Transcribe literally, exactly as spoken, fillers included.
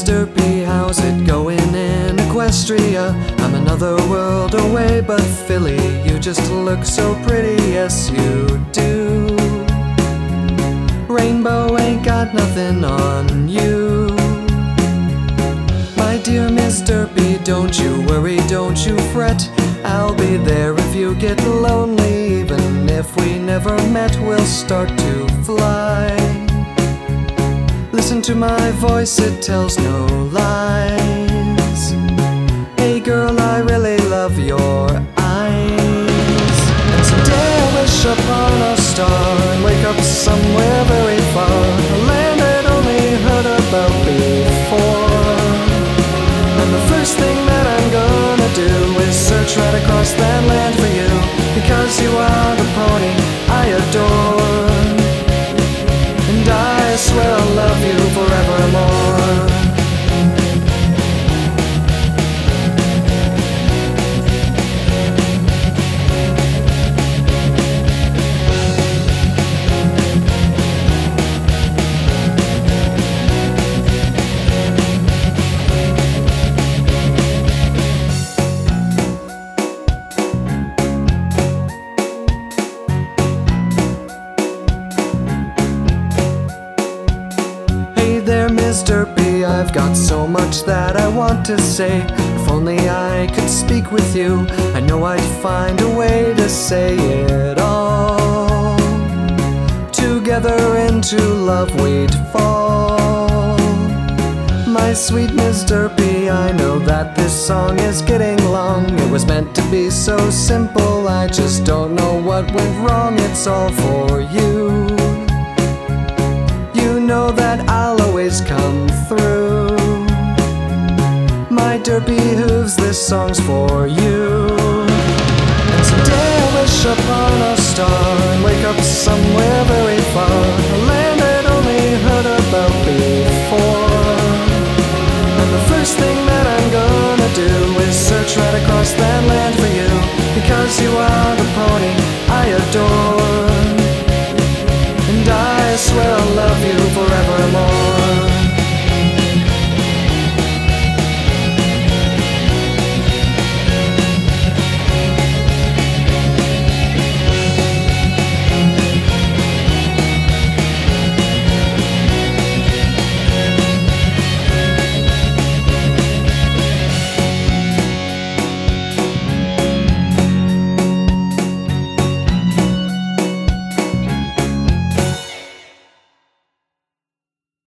Derpy, how's it going in Equestria? I'm another world away, but Philly, you just look so pretty, yes you do. Rainbow ain't got nothing on you. My dear Miss Derpy, don't you worry, don't you fret. I'll be there if you get lonely. Even if we never met, we'll start to fly. Listen to my voice, it tells no lies. Hey girl, I really love your eyes. And someday I wish upon a star and wake up somewhere very far, a land I'd only heard about before. And the first thing that I'm gonna do is search right across that land for you, because you are the pony I adore. And I swear I'll love you forevermore. There, Miss Derpy, I've got so much that I want to say. If only I could speak with you, I know I'd find a way to say it all. Together into love we'd fall. My sweet Miss Derpy, I know that this song is getting long. It was meant to be so simple, I just don't know what went wrong. It's all for you. You know that I'll always come through. My Derpy hooves, this song's for you.